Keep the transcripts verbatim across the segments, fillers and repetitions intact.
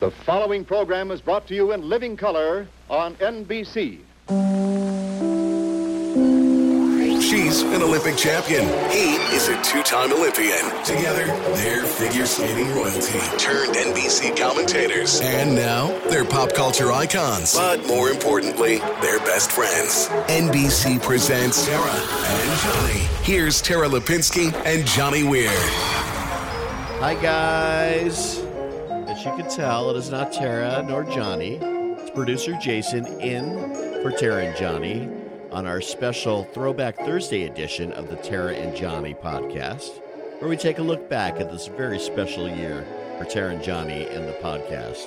The following program is brought to you in living color on N B C. She's an Olympic champion. He is a two-time Olympian. Together, they're figure skating royalty, turned N B C commentators. And now, they're pop culture icons. But more importantly, they're best friends. N B C presents Tara and Johnny. Here's Tara Lipinski and Johnny Weir. Hi, guys. As you can tell, it is not Tara nor Johnny. It's producer Jason in for Tara and Johnny on our special Throwback Thursday edition of the Tara and Johnny podcast, where we take a look back at this very special year for Tara and Johnny and the podcast.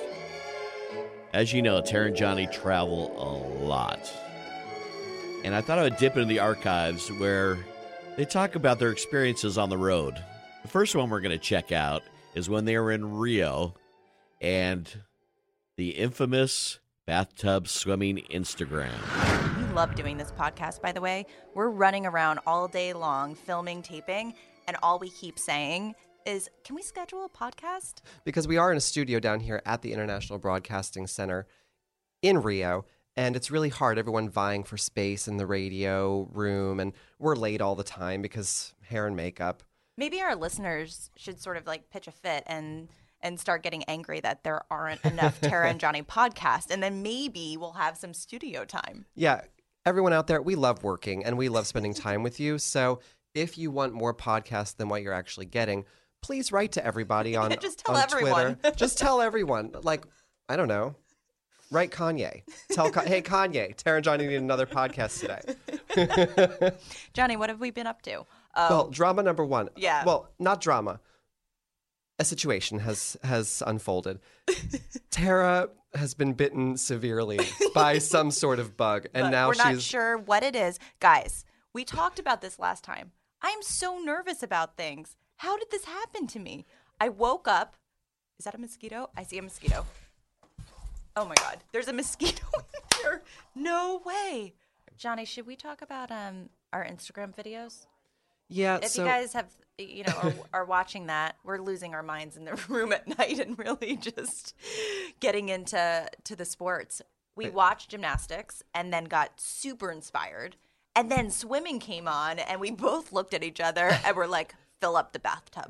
As you know, Tara and Johnny travel a lot. And I thought I would dip into the archives where they talk about their experiences on the road. The first one we're going to check out is when they were in Rio and the infamous bathtub swimming Instagram. We love doing this podcast, by the way. We're running around all day long, filming, taping, and all we keep saying is, can we schedule a podcast? Because we are in a studio down here at the International Broadcasting Center in Rio, and it's really hard, everyone vying for space in the radio room, and we're late all the time because hair and makeup. Maybe our listeners should sort of like pitch a fit and and start getting angry that there aren't enough Tara and Johnny podcasts, and then maybe we'll have some studio time. Yeah, everyone out there, we love working, and we love spending time with you, so if you want more podcasts than what you're actually getting, please write to everybody on, Just tell on everyone. Twitter. Just tell everyone. Like, I don't know. Write Kanye. Tell, hey, Kanye, Tara and Johnny need another podcast today. Johnny, what have we been up to? Um, Well, drama number one. Yeah. Well, not drama. A situation has has unfolded. Tara has been bitten severely by some sort of bug, and but now we're she's not sure what it is. Guys, we talked about this last time. I'm so nervous about things. How did this happen to me? I woke up. Is that a mosquito? I see a mosquito. Oh my God, there's a mosquito in here. No way. Johnny, should we talk about um our Instagram videos? Yeah. If so you guys have, you know, are, are watching that, we're losing our minds in the room at night and really just getting into to the sports. We watched gymnastics and then got super inspired. And then swimming came on and we both looked at each other and we're like, fill up the bathtub.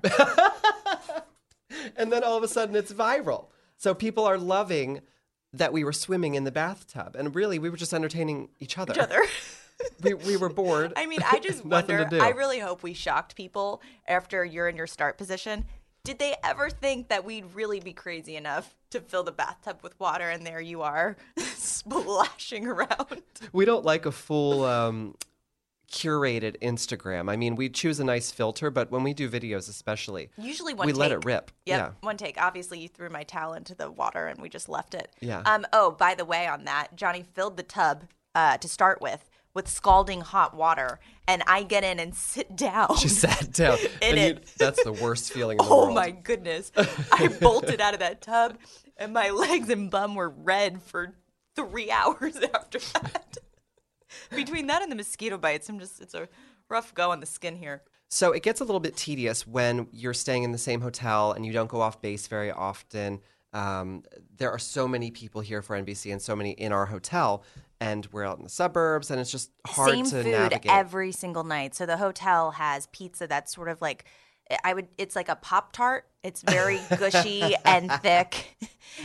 and then all of a sudden it's viral. So people are loving that we were swimming in the bathtub, and really we were just entertaining each other. Each other. we we were bored. I mean, I just Nothing wonder, to do. I really hope we shocked people after you're in your start position. Did they ever think that we'd really be crazy enough to fill the bathtub with water, and there you are, splashing around? We don't like a full um, curated Instagram. I mean, we choose a nice filter, but when we do videos especially, Usually one we take. let it rip. Yep, Yeah. one take. Obviously, you threw my towel into the water, and we just left it. Yeah. Um. Oh, by the way, on that, Johnny filled the tub uh, to start with with scalding hot water, and I get in and sit down. She sat down. In and it. You, that's the worst feeling in the Oh world. my goodness. I bolted out of that tub and my legs and bum were red for three hours after that. Between that and the mosquito bites, I'm just, it's a rough go on the skin here. So it gets a little bit tedious when you're staying in the same hotel and you don't go off base very often. Um, there are so many people here for N B C and so many in our hotel, and we're out in the suburbs, and it's just hard Same to food navigate. every single night. So the hotel has pizza that's sort of like, I would, it's like a Pop-Tart. It's very gushy and thick,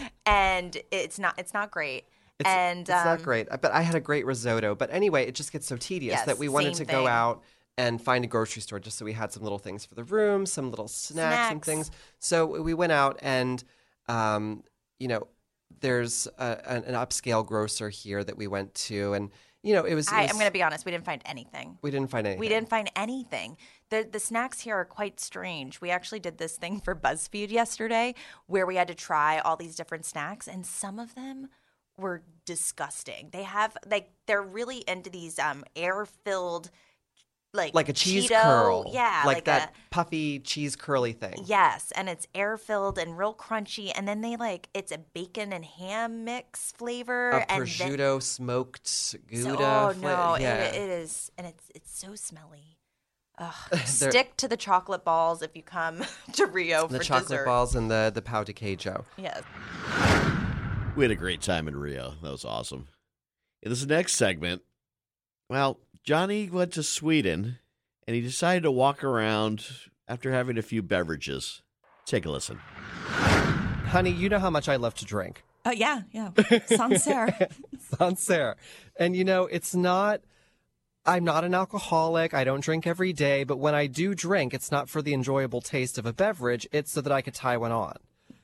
and it's not, it's not great. It's, and it's um, not great, but I had a great risotto. But anyway, it just gets so tedious Yes, that we wanted to same go thing. out and find a grocery store just so we had some little things for the room, some little snacks, and Snacks. things. So we went out and, um, you know, there's a, an, an upscale grocer here that we went to, and you know, it was. It I, was I'm going to be honest, we didn't find anything. we didn't find anything. We didn't find anything. The the snacks here are quite strange. We actually did this thing for BuzzFeed yesterday where we had to try all these different snacks, and some of them were disgusting. They have like they're really into these um air-filled like like a cheese Cheeto, curl, yeah, like, like that a, puffy cheese curly thing. yes, and it's air-filled and real crunchy, and then they like it's a bacon and ham mix flavor, A and prosciutto then, smoked so- Gouda. oh fla- no, yeah. it, it is, and it's it's so smelly. Ugh, stick to the chocolate balls if you come to Rio The for chocolate dessert. balls and the, the pau de queijo. Yes. We had a great time in Rio. That was awesome. In this next segment, well, Johnny went to Sweden, and he decided to walk around after having a few beverages. Take a listen. Honey, you know how much I love to drink. Uh, yeah, yeah. Sancerre. Sancerre. And, you know, it's not, I'm not an alcoholic. I don't drink every day. But when I do drink, it's not for the enjoyable taste of a beverage. It's so that I could tie one on.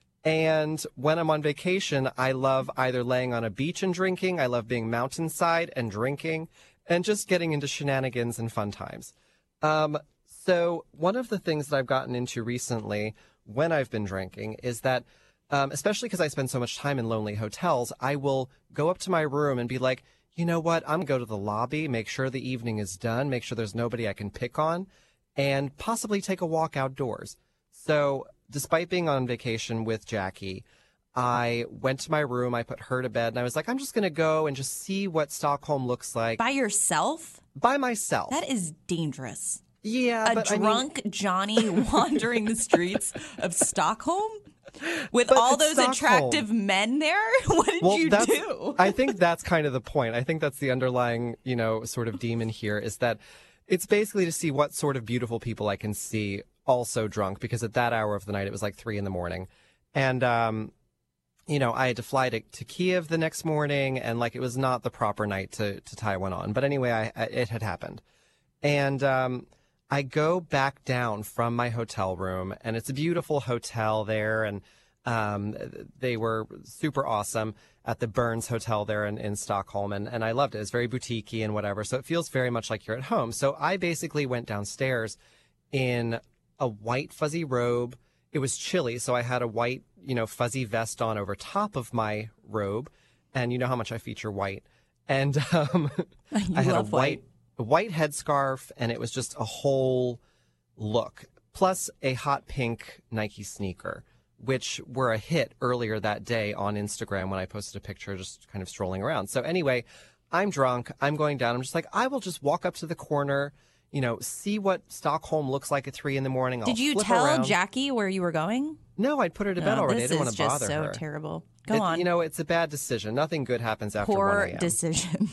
And when I'm on vacation, I love either laying on a beach and drinking. I love being mountainside and drinking and just getting into shenanigans and fun times. Um, so one of the things that I've gotten into recently when I've been drinking is that Um, especially because I spend so much time in lonely hotels, I will go up to my room and be like, you know what? I'm going to go to the lobby, make sure the evening is done, make sure there's nobody I can pick on, and possibly take a walk outdoors. So despite being on vacation with Jackie, I went to my room, I put her to bed, and I was like, I'm just going to go and just see what Stockholm looks like. By yourself? By myself. That is dangerous. Yeah, A but drunk I mean... Johnny wandering the streets of Stockholm? With But all it's those Stockholm. attractive men there? What did Well, you that's, do? I think that's kind of the point. I think that's the underlying, you know, sort of demon here is that it's basically to see what sort of beautiful people I can see also drunk, because at that hour of the night, it was like three in the morning. And, um, you know, I had to fly to, to Kiev the next morning, and like it was not the proper night to, to tie one on. But anyway, I, I, it had happened. And, um, I go back down from my hotel room, and it's a beautiful hotel there, and um, they were super awesome at the Burns Hotel there in, in Stockholm, and, and I loved it. It's very boutique-y and whatever, so it feels very much like you're at home. So I basically went downstairs in a white fuzzy robe. It was chilly, so I had a white, you know, fuzzy vest on over top of my robe, and you know how much I feature white. And um, You I had love a white... a white headscarf, and it was just a whole look, plus a hot pink Nike sneaker, which were a hit earlier that day on Instagram when I posted a picture just kind of strolling around. So anyway, I'm drunk. I'm going down. I'm just like, I will just walk up to the corner, you know, see what Stockholm looks like at three in the morning. I'll Did you flip tell around. Jackie where you were going? No, I'd put her to bed No, already. I this didn't want is to just bother so her. terrible. Go It- on. You know, it's a bad decision. Nothing good happens after one Poor a.m. decision.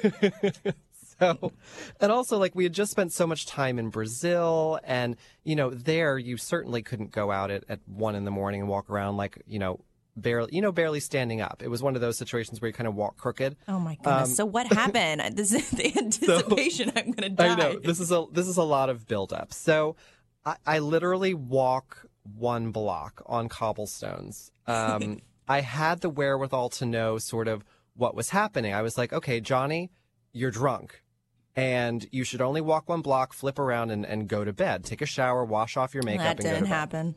So, and also, like, we had just spent so much time in Brazil, and, you know, there you certainly couldn't go out at, at one in the morning and walk around, like, you know, barely, you know, barely standing up. It was one of those situations where you kind of walk crooked. Oh my goodness! Um, so what happened? This is the anticipation. I'm gonna die. I know this is a this is a lot of buildup. So, I, I literally walk one block on cobblestones. Um, I had the wherewithal to know sort of what was happening. I was like, okay, Johnny, you're drunk. And you should only walk one block, flip around, and, and go to bed. Take a shower, wash off your makeup, that and go to didn't bed. happen.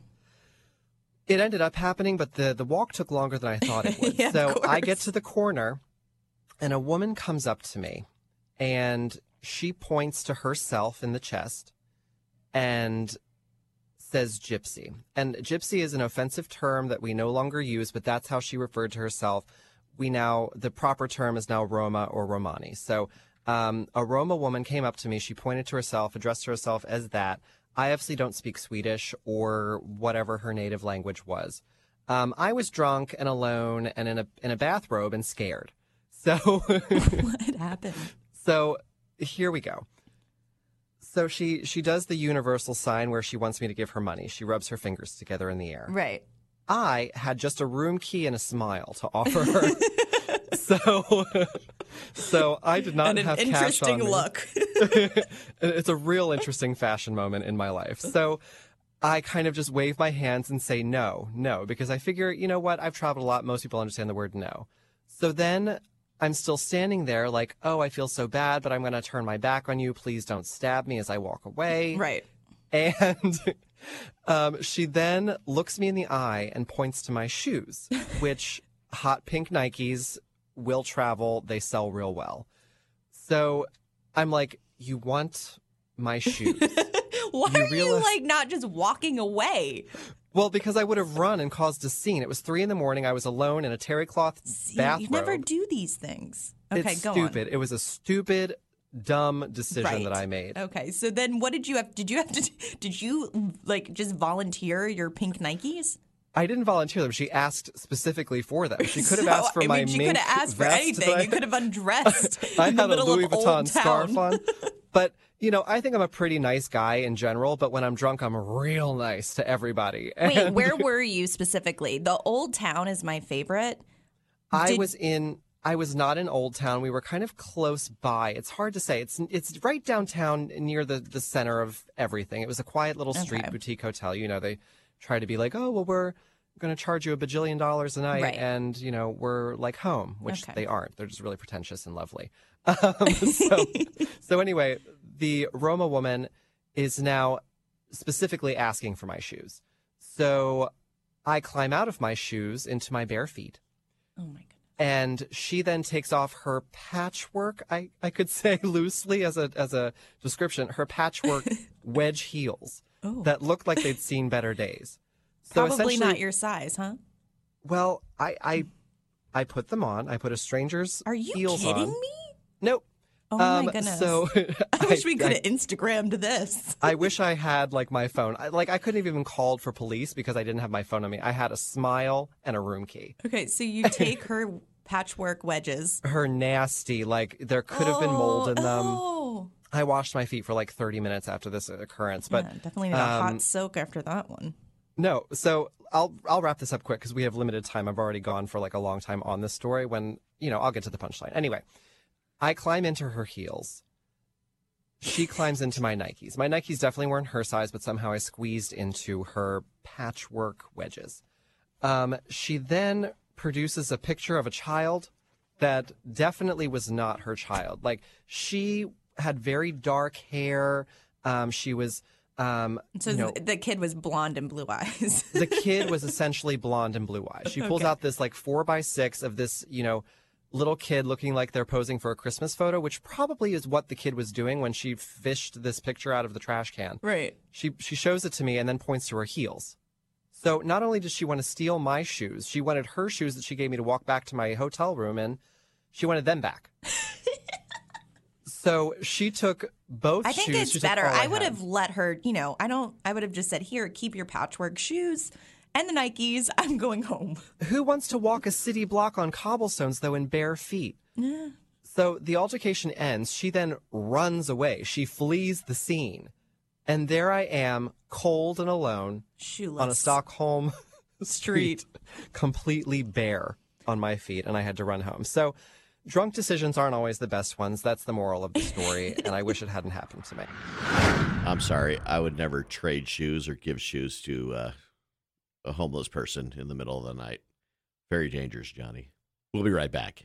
It ended up happening, but the, the walk took longer than I thought it would. Yeah, of so I course. get to the corner, and a woman comes up to me, and she points to herself in the chest and says gypsy. And gypsy is an offensive term that we no longer use, but that's how she referred to herself. We now, the proper term is now Roma or Romani. So um, a Roma woman came up to me. She pointed to herself, addressed herself as that. I obviously don't speak Swedish or whatever her native language was. Um, I was drunk and alone and in a in a bathrobe and scared. So What happened? so here we go. So she she does the universal sign where she wants me to give her money. She rubs her fingers together in the air. Right. I had just a room key and a smile to offer her. so so I did not And an have interesting cash on me. look. It's a real interesting fashion moment in my life. So I kind of just wave my hands and say no, no, because I figure, you know what? I've traveled a lot. Most people understand the word no. So then I'm still standing there like, oh, I feel so bad, but I'm going to turn my back on you. Please don't stab me as I walk away. Right. And um, she then looks me in the eye and points to my shoes, which hot pink Nikes will travel. They sell real well. So I'm like, you want my shoes? Why You are you realize- like not just walking away? Well, because I would have run and caused a scene. It was three in the morning. I was alone in a terry cloth See, bathrobe. you never do these things. Okay, it's go stupid. It was a stupid dumb decision Right. that I made. Okay, so then what did you have? Did you have to? Did you like just volunteer your pink Nikes? I didn't volunteer them. She asked specifically for them. She could have So, asked for I my mean, she mink could have asked for vest anything. that I- You could have undressed I in the had a middle Louis of Vuitton Old scarf Town. on. But, you know, I think I'm a pretty nice guy in general, but when I'm drunk, I'm real nice to everybody. Wait, And where were you specifically? The Old Town is my favorite. I did- was in I was not in Old Town. We were kind of close by. It's hard to say. It's it's right downtown near the, the center of everything. It was a quiet little street Okay. boutique hotel. You know, they try to be like, oh, well, we're going to charge you a bajillion dollars a night, Right. and, you know, we're like home, which Okay. they aren't. They're just really pretentious and lovely. Um, so, so anyway, the Roma woman is now specifically asking for my shoes. So I climb out of my shoes into my bare feet. Oh my goodness. And she then takes off her patchwork, I, I could say loosely as a as a description, her patchwork wedge heels Oh. that looked like they'd seen better days. So Probably essentially- not your size, huh? Well, I, I I put them on. I put a stranger's Are you heels kidding on. me? Nope. Oh my Um, goodness. So I wish we I- could have Instagrammed this. I wish I had like my phone. I, like I couldn't have even called for police because I didn't have my phone on me. I had a smile and a room key. Okay, so you take her patchwork wedges. Her nasty, like there could have been mold in them. Oh, I washed my feet for like thirty minutes after this occurrence, but yeah, definitely need a um, hot soak after that one. no. So I'll I'll wrap this up quick because we have limited time. I've already gone for like a long time on this story. When you know, I'll get to the punchline. Anyway, I climb into her heels. She climbs into my Nikes. My Nikes definitely weren't her size, but somehow I squeezed into her patchwork wedges. Um, she then produces a picture of a child that definitely was not her child. Like she had very dark hair. Um, she was, um, So you know, th- the kid was blonde and blue eyes. the kid was essentially blonde and blue eyes. She pulls Okay. out this like four by six of this, you know, little kid looking like they're posing for a Christmas photo, which probably is what the kid was doing when she fished this picture out of the trash can. Right. She she shows it to me and then points to her heels. So not only does she want to steal my shoes, she wanted her shoes that she gave me to walk back to my hotel room in. She wanted them back. So she took both I think shoes. it's She took better. all I would had. have let her, you know, I don't, I would have just said, here, keep your patchwork shoes and the Nikes. I'm going home. Who wants to walk a city block on cobblestones, though, in bare feet? Yeah. So the altercation ends. She then runs away. She flees the scene. And there I am, cold and alone, Shoeless. on a Stockholm street, completely bare on my feet, and I had to run home. So drunk decisions aren't always the best ones. That's the moral of the story, and I wish it hadn't happened to me. I'm sorry. I would never trade shoes or give shoes to uh, a homeless person in the middle of the night. Very dangerous, Johnny. We'll be right back.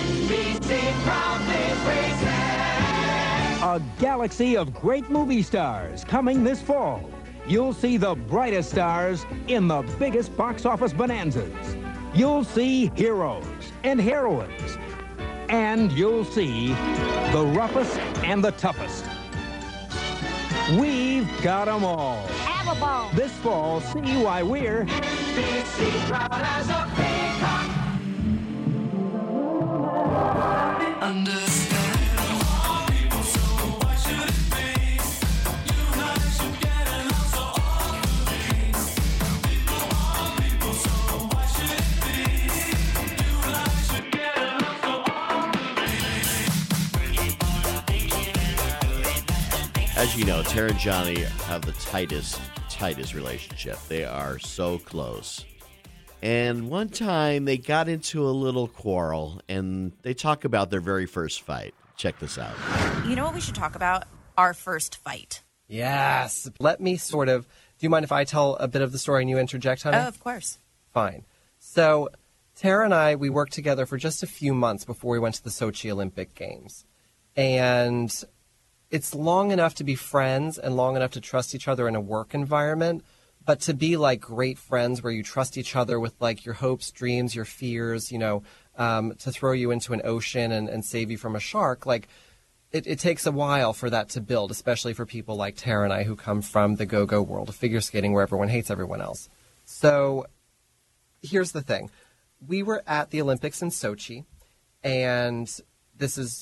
A galaxy of great movie stars coming this fall. You'll see the brightest stars in the biggest box office bonanzas. You'll see heroes and heroines. And you'll see the roughest and the toughest. We've got them all. Have a ball. This fall, see why we're As you know, Tara and Johnny have the tightest, tightest relationship. They are so close. And one time they got into a little quarrel, and they talk about their very first fight. Check this out. You know what we should talk about? Our first fight. Yes. Let me sort of... Do you mind if I tell a bit of the story and you interject, honey? Oh, of course. Fine. So, Tara and I, we worked together for just a few months before we went to the Sochi Olympic Games. And it's long enough to be friends and long enough to trust each other in a work environment, but to be like great friends where you trust each other with like your hopes, dreams, your fears, you know, um, to throw you into an ocean and, and save you from a shark, like it, it takes a while for that to build, especially for people like Tara and I who come from the go-go world of figure skating where everyone hates everyone else. So here's the thing. We were at the Olympics in Sochi, and this is,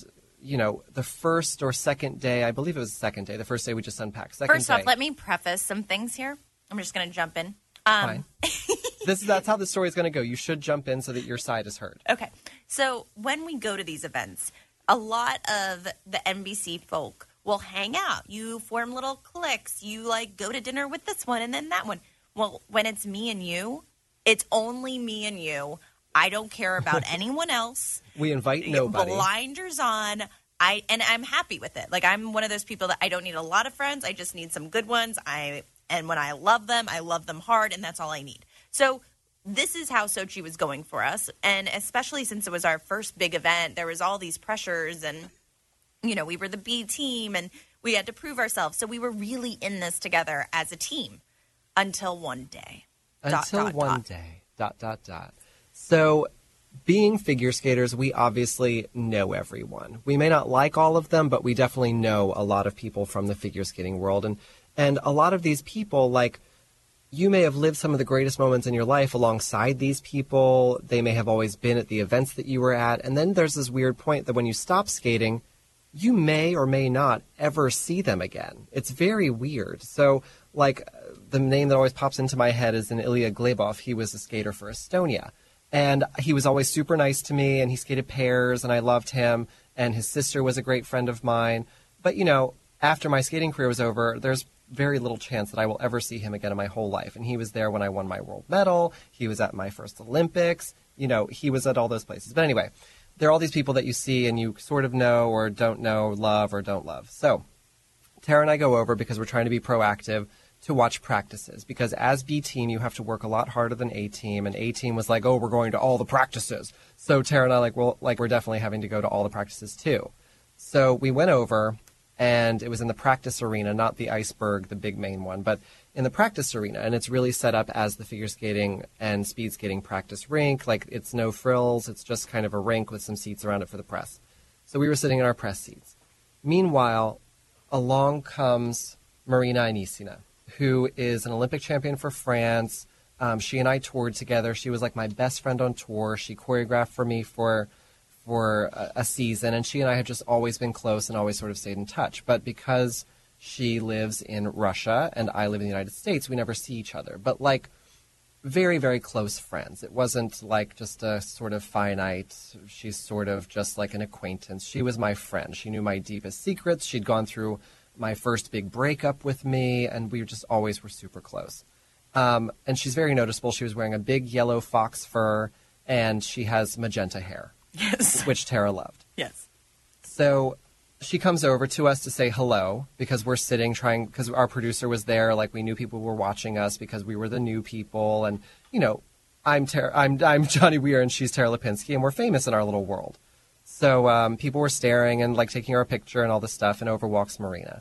you know, the first or second day, I believe it was the second day, the first day we just unpacked. Second First day, off, let me preface some things here. I'm just going to jump in. Um, Fine. this That's how the story is going to go. You should jump in so that your side is heard. Okay. So when we go to these events, a lot of the N B C folk will hang out. You form little cliques. You, like, go to dinner with this one and then that one. Well, when it's me and you, it's only me and you. I don't care about anyone else. We invite nobody. Blinders on. I and I'm happy with it. Like, I'm one of those people that I don't need a lot of friends. I just need some good ones. I and when I love them, I love them hard, and that's all I need. So this is how Sochi was going for us, and especially since it was our first big event, there was all these pressures, and you know, we were the B team, and we had to prove ourselves. So we were really in this together as a team until one day. Until dot, dot, one dot. day. Dot dot dot. So, being figure skaters, we obviously know everyone. We may not like all of them, but we definitely know a lot of people from the figure skating world. And, and a lot of these people, like, you may have lived some of the greatest moments in your life alongside these people. They may have always been at the events that you were at. And then there's this weird point that when you stop skating, you may or may not ever see them again. It's very weird. So, like, the name that always pops into my head is an Ilya Glebov. He was a skater for Estonia. And he was always super nice to me, and he skated pairs, and I loved him, and his sister was a great friend of mine. But, you know, after my skating career was over, there's very little chance that I will ever see him again in my whole life. And he was there when I won my world medal. He was at my first Olympics. You know, he was at all those places. But anyway, there are all these people that you see and you sort of know or don't know, love or don't love. So Tara and I go over because we're trying to be proactive to watch practices, because as B team, you have to work a lot harder than A team, and A team was like, oh, we're going to all the practices. So Tara and I like, well, like we're definitely having to go to all the practices too. So we went over, and it was in the practice arena, not the iceberg, the big main one, but in the practice arena, and it's really set up as the figure skating and speed skating practice rink. Like, it's no frills, it's just kind of a rink with some seats around it for the press. So we were sitting in our press seats. Meanwhile, along comes Marina Anisina, who is an Olympic champion for France. Um, she and I toured together. She was like my best friend on tour. She choreographed for me for for a, a season, and she and I have just always been close and always sort of stayed in touch. But because she lives in Russia and I live in the United States, we never see each other. But like very, very close friends. It wasn't like just a sort of finite, she's sort of just like an acquaintance. She was my friend. She knew my deepest secrets. She'd gone through my first big breakup with me, and we just always were super close. Um, and she's very noticeable. She was wearing a big yellow fox fur, and she has magenta hair, Yes. which Tara loved. Yes. So she comes over to us to say hello, because we're sitting trying, because our producer was there, like we knew people were watching us because we were the new people, and, you know, I'm Tara, I'm, I'm Johnny Weir, and she's Tara Lipinski, and we're famous in our little world. So um, people were staring and like taking our picture and all this stuff, and over walks Marina.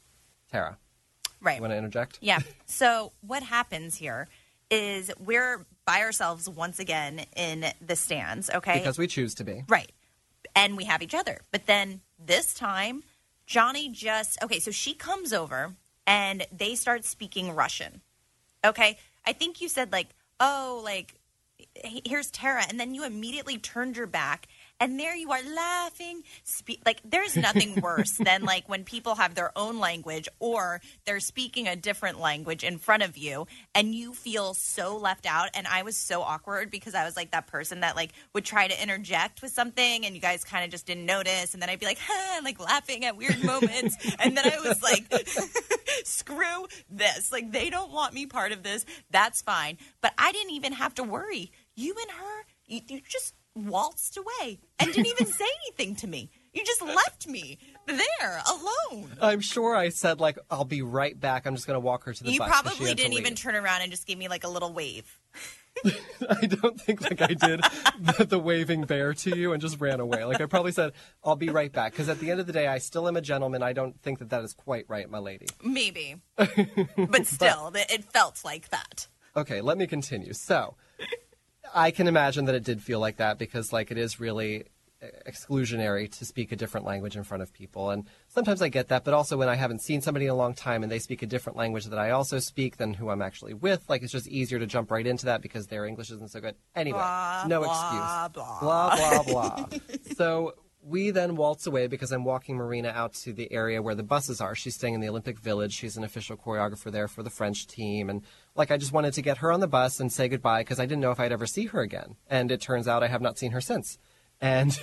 Tara, Right. you want to interject? Yeah. So what happens here is we're by ourselves once again in the stands, okay? Because we choose to be. Right. And we have each other. But then this time, Johnny just, okay, so she comes over and they start speaking Russian. Okay? I think you said like, oh, like, here's Tara. And then you immediately turned your back. And there you are laughing. Spe- like, there's nothing worse than, like, when people have their own language or they're speaking a different language in front of you and you feel so left out. And I was so awkward because I was, like, that person that, like, would try to interject with something and you guys kind of just didn't notice. And then I'd be like, huh, like, laughing at weird moments. And then I was like, screw this. Like, they don't want me part of this. That's fine. But I didn't even have to worry. You and her, you, you just waltzed away and didn't even say anything to me. You just left me there alone. I'm sure I said, like, I'll be right back. I'm just going to walk her to the You bus. 'cause she probably had to didn't even leave. turn around and just give me like a little wave. I don't think like I did the, the waving bear to you and just ran away. Like I probably said, I'll be right back. Because at the end of the day, I still am a gentleman. I don't think that that is quite right, my lady. Maybe. But still, it it felt like that. Okay, let me continue. So I can imagine that it did feel like that because like it is really exclusionary to speak a different language in front of people. And sometimes I get that, but also when I haven't seen somebody in a long time and they speak a different language that I also speak than who I'm actually with, like it's just easier to jump right into that because their English isn't so good. Anyway, Blah, no blah, excuse. blah. Blah, blah, blah. So we then waltz away because I'm walking Marina out to the area where the buses are. She's staying in the Olympic Village. She's an official choreographer there for the French team. And like, I just wanted to get her on the bus and say goodbye because I didn't know if I'd ever see her again. And it turns out I have not seen her since. And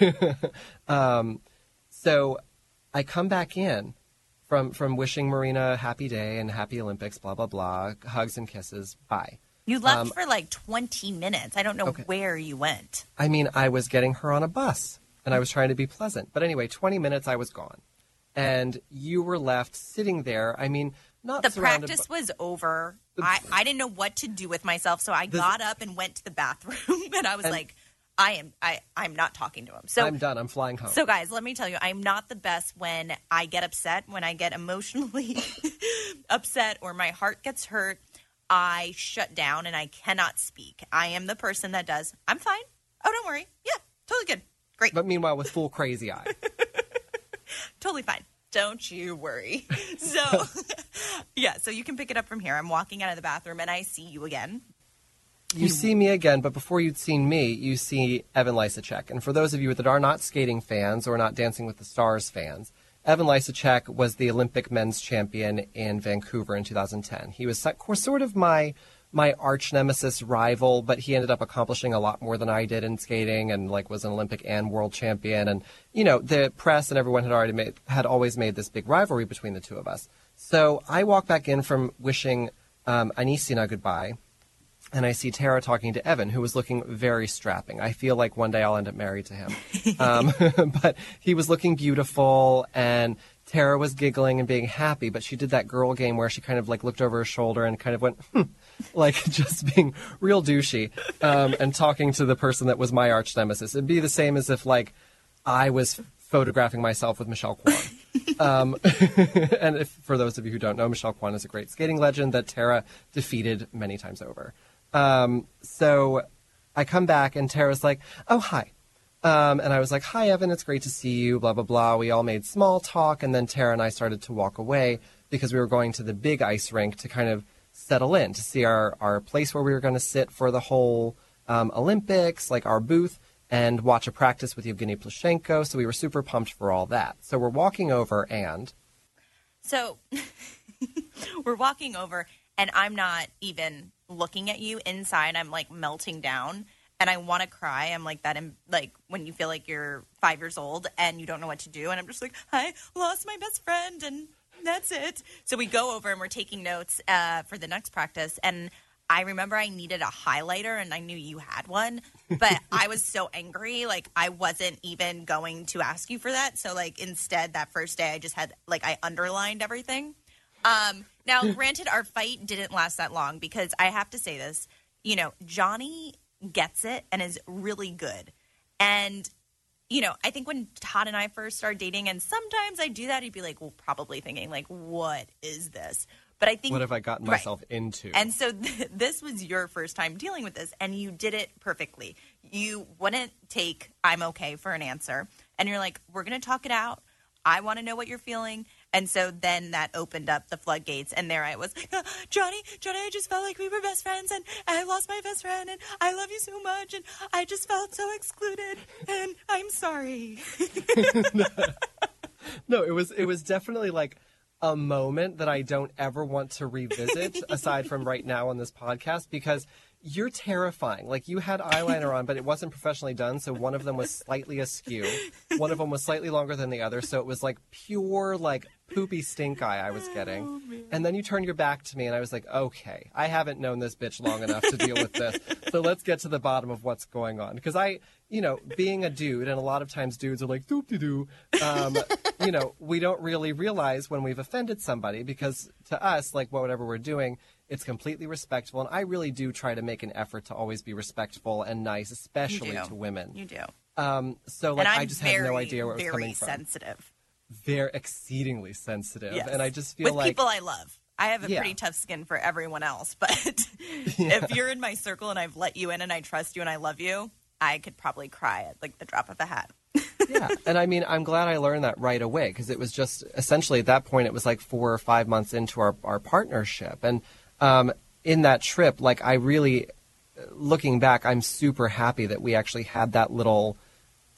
um, so I come back in from, from wishing Marina a happy day and happy Olympics, blah, blah, blah, hugs and kisses. Bye. You left Um, for like twenty minutes. I don't know okay. where you went. I mean, I was getting her on a bus, and I was trying to be pleasant. But anyway, twenty minutes, I was gone. And you were left sitting there. I mean, not The surrounded practice by- was over. I, I didn't know what to do with myself, so I The- got up and went to the bathroom, and I was And- like, I am I, I'm not talking to him. So I'm done. I'm flying home. So, guys, let me tell you, I'm not the best when I get upset, when I get emotionally upset or my heart gets hurt. I shut down and I cannot speak. I am the person that does, I'm fine. Oh, don't worry. Yeah, totally good. Great. But meanwhile, with full crazy eye. Totally fine. Don't you worry. So, yeah, so you can pick it up from here. I'm walking out of the bathroom and I see you again. You see me again, but before you'd seen me, you see Evan Lysacek. And for those of you that are not skating fans or not Dancing with the Stars fans, Evan Lysacek was the Olympic men's champion in Vancouver in two thousand ten. He was sort of my my arch nemesis rival, but he ended up accomplishing a lot more than I did in skating, and like was an Olympic and world champion. And you know, the press and everyone had already made had always made this big rivalry between the two of us. So I walk back in from wishing um, Anisina goodbye. And I see Tara talking to Evan, who was looking very strapping. I feel like one day I'll end up married to him. Um, but he was looking beautiful, and Tara was giggling and being happy, but she did that girl game where she kind of like looked over her shoulder and kind of went, hmm, like just being real douchey um, and talking to the person that was my arch nemesis. It'd be the same as if like I was photographing myself with Michelle Kwan. Um, and if, for those of you who don't know, Michelle Kwan is a great skating legend that Tara defeated many times over. Um, so I come back and Tara's like, oh, hi. Um, and I was like, hi, Evan, it's great to see you, blah, blah, blah. We all made small talk. And then Tara and I started to walk away because we were going to the big ice rink to kind of settle in, to see our, our place where we were going to sit for the whole um, Olympics, like our booth, and watch a practice with Yevgeny Plushenko. So we were super pumped for all that. So we're walking over and... So we're walking over, and I'm not even looking at you inside. I'm like melting down, and I want to cry. I'm like that, in, like when you feel like you're five years old and you don't know what to do, and I'm just like, I lost my best friend, and that's it. So we go over and we're taking notes uh, for the next practice, and I remember I needed a highlighter, and I knew you had one, but I was so angry, like I wasn't even going to ask you for that. So like instead, that first day, I just had like I underlined everything. Um, now, granted, our fight didn't last that long because I have to say this, you know, Johnny gets it and is really good. And, you know, I think when Todd and I first started dating, and sometimes I do that, he'd be like, well, probably thinking like, what is this? But I think, what have I gotten right. myself into? And so th- this was your first time dealing with this, and you did it perfectly. You wouldn't take I'm okay for an answer. And you're like, we're going to talk it out. I want to know what you're feeling. And so then that opened up the floodgates. And there I was, oh, Johnny, Johnny, I just felt like we were best friends. And I lost my best friend. And I love you so much. And I just felt so excluded. And I'm sorry. No, it was it was definitely like a moment that I don't ever want to revisit aside from right now on this podcast, because you're terrifying. Like, you had eyeliner on, but it wasn't professionally done, so one of them was slightly askew. One of them was slightly longer than the other, so it was like pure, like, poopy stink eye I was getting. Oh, and then you turned your back to me, and I was like, okay, I haven't known this bitch long enough to deal with this, so let's get to the bottom of what's going on. Because I, you know, being a dude, and a lot of times dudes are like, doop-de-doo, um, you know, we don't really realize when we've offended somebody, because to us, like, whatever we're doing, it's completely respectful, and I really do try to make an effort to always be respectful and nice, especially to women. You do. Um, so, like, and I'm I just very, had no idea where it was very coming from. sensitive. Very exceedingly sensitive, Yes. and I just feel With like people I love. I have a Yeah. pretty tough skin for everyone else, but Yeah. if you're in my circle and I've let you in and I trust you and I love you, I could probably cry at like the drop of a hat. Yeah, and I mean, I'm glad I learned that right away, because it was just essentially at that point, it was like four or five months into our, our partnership. And um, in that trip, like, I really, looking back, I'm super happy that we actually had that little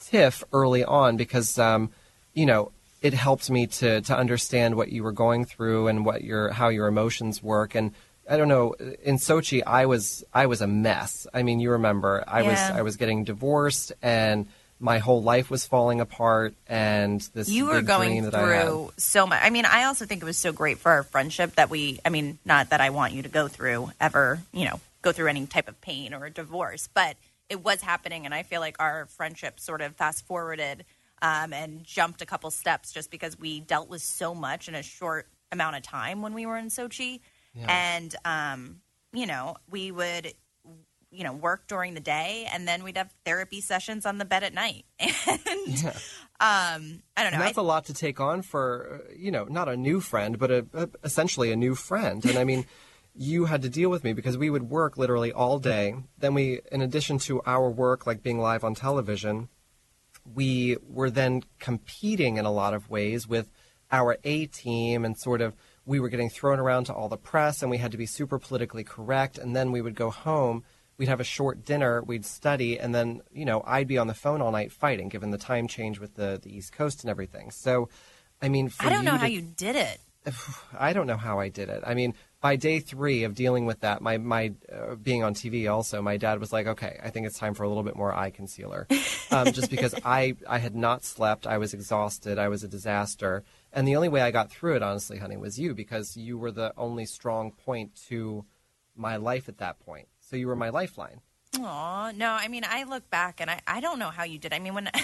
tiff early on because, um, you know, it helped me to to understand what you were going through and what your how your emotions work. And I don't know, in Sochi, I was I was a mess. I mean, you remember, I Yeah. was I was getting divorced and my whole life was falling apart. And this You were big going dream that I had. through so much. I mean, I also think it was so great for our friendship that we, I mean, not that I want you to go through ever, you know, go through any type of pain or a divorce, but it was happening. And I feel like our friendship sort of fast forwarded um, and jumped a couple steps just because we dealt with so much in a short amount of time when we were in Sochi. Yeah. And, um, you know, we would, you know, work during the day and then we'd have therapy sessions on the bed at night. And, Yeah. um, I don't know. And that's I, a lot to take on for, uh, you know, not a new friend, but a, a, essentially a new friend. And I mean, you had to deal with me because we would work literally all day. Then we, in addition to our work, like being live on television, we were then competing in a lot of ways with our A team and sort of we were getting thrown around to all the press and we had to be super politically correct. And then we would go home. We'd have a short dinner, we'd study, and then, you know, I'd be on the phone all night fighting, given the time change with the, the East Coast and everything. So, I mean, for I don't you know to, how you did it. I don't know how I did it. I mean, by day three of dealing with that, my, my uh, being on T V also, my dad was like, okay, I think it's time for a little bit more eye concealer. Um, just because I, I had not slept, I was exhausted, I was a disaster. And the only way I got through it, honestly, honey, was you, because you were the only strong point to my life at that point. So you were my lifeline. Aw, no, I mean, I look back and I, I don't know how you did. I mean, when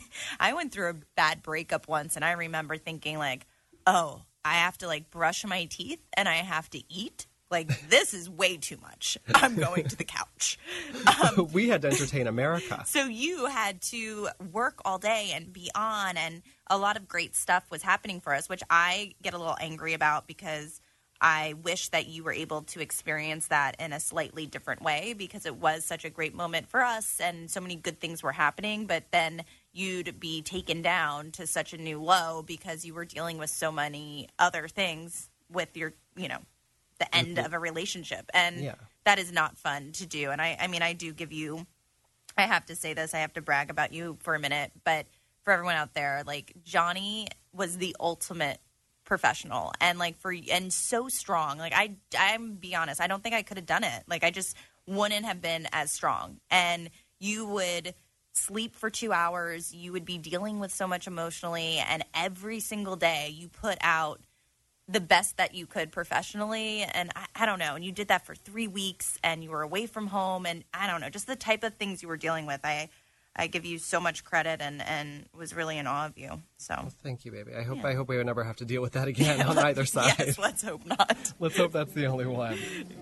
I went through a bad breakup once and I remember thinking like, oh, I have to like brush my teeth and I have to eat. Like, this is way too much. I'm going to the couch. Um, We had to entertain America. so you had to work all day and be on, and a lot of great stuff was happening for us, which I get a little angry about because I wish that you were able to experience that in a slightly different way because it was such a great moment for us and so many good things were happening, but then you'd be taken down to such a new low because you were dealing with so many other things with your, you know, the end of a relationship. And Yeah. that is not fun to do. And I, I mean, I do give you, I have to say this, I have to brag about you for a minute, but for everyone out there, like Johnny was the ultimate professional and like for and so strong. Like I I'm be honest, I don't think I could have done it. Like I just wouldn't have been as strong. And you would sleep for two hours, you would be dealing with so much emotionally, and every single day you put out the best that you could professionally. And I, I don't know, and you did that for three weeks and you were away from home, and I don't know, just the type of things you were dealing with. I I give you so much credit and, and was really in awe of you. So Well, thank you, baby. I hope I hope we would never have to deal with that again on either side. yes, let's hope not. Let's hope that's the only one.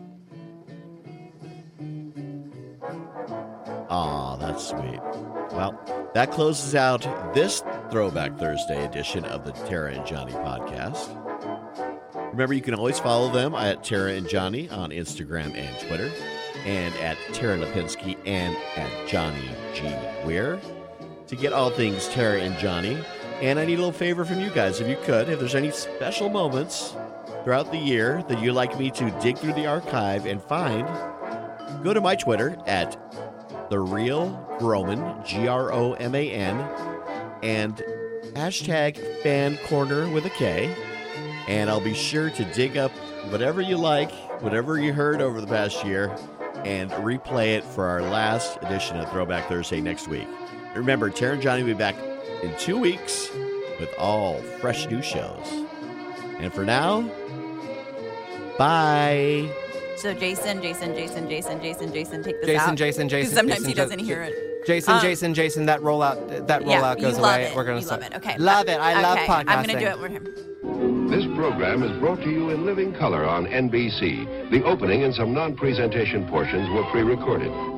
Aw, that's sweet. Well, that closes out this Throwback Thursday edition of the Tara and Johnny podcast. Remember, you can always follow them at Tara and Johnny on Instagram and Twitter, and at Tara Lipinski and at Johnny G. Weir to get all things Tara and Johnny. And I need a little favor from you guys, if you could, if there's any special moments throughout the year that you'd like me to dig through the archive and find, go to my Twitter at The Real Groman, G R O M A N, and hashtag Fan Corner with a K, and I'll be sure to dig up whatever you like, whatever you heard over the past year, and replay it for our last edition of Throwback Thursday next week. Remember, Tara and Johnny will be back in two weeks with all fresh new shows. And for now, bye. So Jason, Jason, Jason, Jason, Jason, Jason, take this Jason, out. Jason, Jason. 'Cause sometimes Jason, he doesn't Jason, hear it. Jason, Um, Jason, Jason. That rollout, that Yeah, rollout goes you love away. it. We're gonna you start. love it. Okay. Love it. I okay. love podcasting. I'm going to do it for him. This program is brought to you in living color on N B C. The opening and some non-presentation portions were pre-recorded.